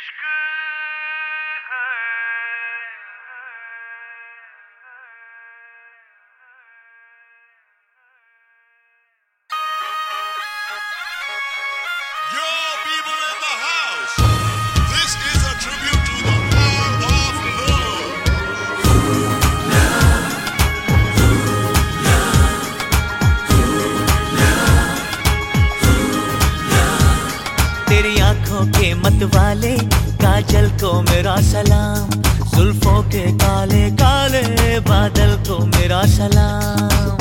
Yo, people in the house, this is a tribute to the power of love. तेरी आंखों के मतवाले काजल को मेरा सलाम, जुल्फों के काले काले बादल को मेरा सलाम।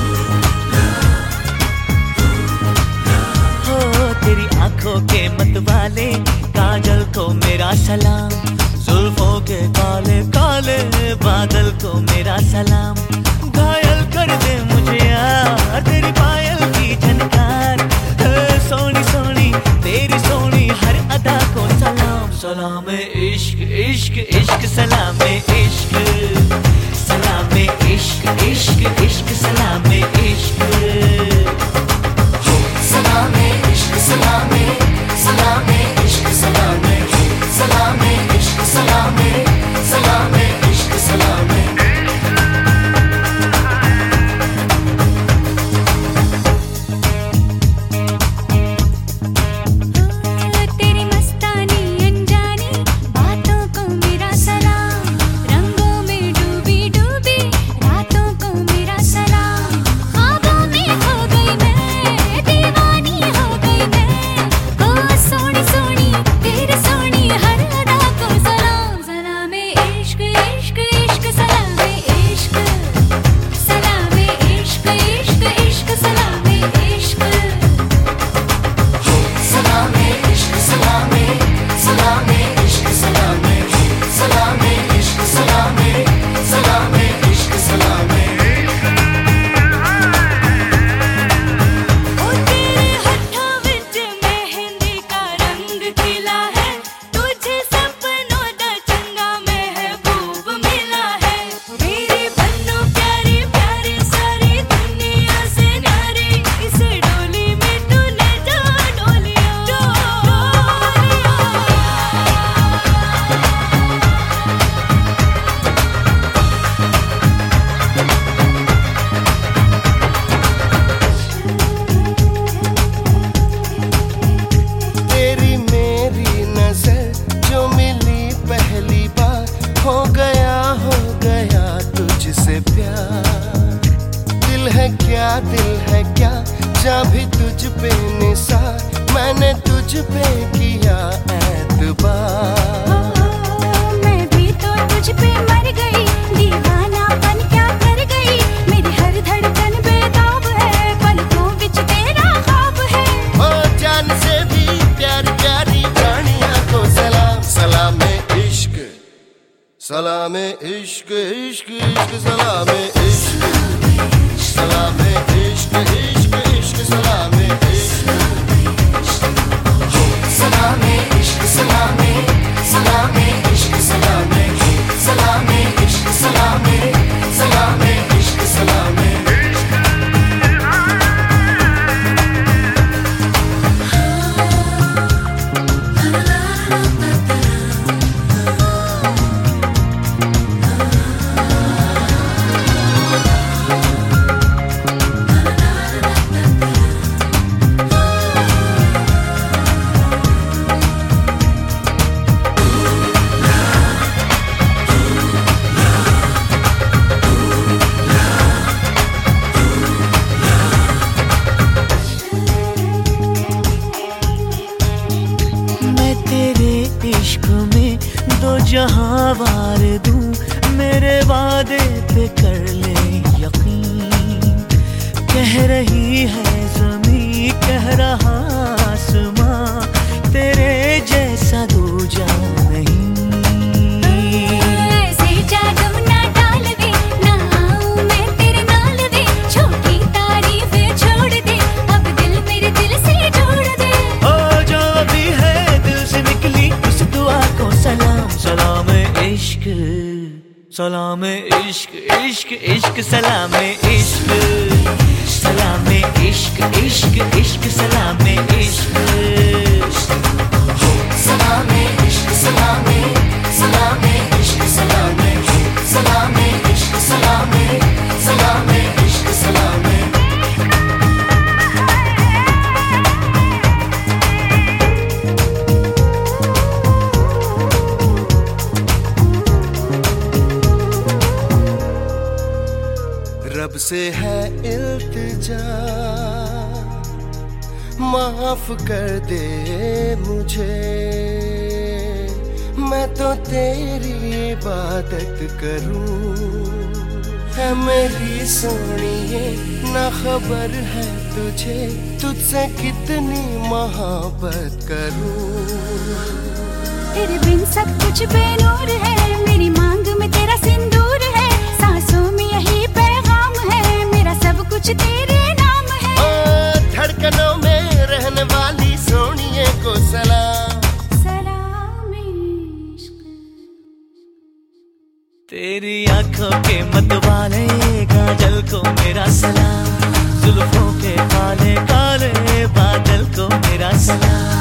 हो तेरी आंखों के मतवाले काजल को मेरा सलाम, जुल्फों के काले काले बादल को मेरा सलाम। घायल कर दे मुझे यार तेरी पायल की झनकार, सोनी सोनी तेरी सोनी हर अदा को सलाम। सलाम इश्क इश्क इश्क सलाम इश्क, सलाम इश्क इश्क इश्क सलाम इश्क, सलाम इश्क सलाम सलाम इश्क सलाम सलाम इश्क सलाम सलाम इश्क सलाम। तेरी मस्तानी अनजानी बातों को मेरा सलाम, रंगों में डूबी डूबी रातों को मेरा सलाम। ख्वाबों में खो गई मैं, दीवानी हो गई मैं, ओ सोनी सोनी तेरी सोनी हर अदा को सलाम। सलाम इश्क इश्क इश्क सलाम इश्क, सलाम इश्क इश्क इश्क सलाम इश्क, सलाम इश्क सलाम सलाम इश्क सलाम सलाम इश्क सलाम सलाम इश्क सलाम। ओ तेरे होठों विच मेहंदी का रंग खिला है, तुझे सपनों दा चंगा महबूब मिला है। मेरे बन्नों प्यारे प्यारे सारी दुनिया से न्यारे, इस डोली में तूने जा डोलिया तेरी मेरी नजर जो मिली पहली बार, हो गया तुझसे प्यार। दिल है क्या जा भी तुझ पे निसार, मैंने तुझ पे किया एतबार। मैं भी तो तुझ पे मर गई, दीवाना बन क्या कर गई, मेरी हर धड़कन बेताब है, पलकों विच तेरा ख्वाब है। ओ जान से भी प्यार प्यारी जानिया को सलाम, सलाम इश्क सलाम इश्क इश्क इश्क सलाम इश्क, सलाम इश्क इश्क इश्क सलाम इश्क, सलाम इश्क सलाम सलाम इश्क सलाम सलाम इश्क सलाम सलाम इश्क सलाम। मैं तेरे इश्क में दो जहां वार दूं, मेरे वादे पे कर ले यकीन। कह रही है ज़मीं कह रहा आसमां, तेरे जैसा दूजा नहीं। ऐसे जादू ना डाल दे, ना आऊं मैं तेरे नाल दे, छोटी तारीफें छोड़ दे, अब दिल मेरे दिल से जोड़ दे। ओ जो भी है दिल से निकली उस दुआ को सलाम, सलाम इश्क सलाम इश्क इश्क इश्क सलाम इश्क, सलाम इश्क इश्क इश्क सलाम इश्क, सलाम इश्क से है इल्तिजा, माफ कर दे मुझे, मैं तो तेरी इबादत करूं। है मेरी सोनिए ना खबर है तुझे, तुझसे कितनी मोहब्बत करूं। तेरे बिन सब कुछ बेनूर है, मेरी मांग में तेरा सिंदूर है, सांसों में यही पैगाम है, मेरा सब कुछ तेरे नाम है। ओ धड़कनों में रहने वाली सोनिए को सलाम, सलाम इश्क। तेरी आंखों के मतवाले काजल को मेरा सलाम, जुल्फों के काले काले बादल को मेरा सलाम।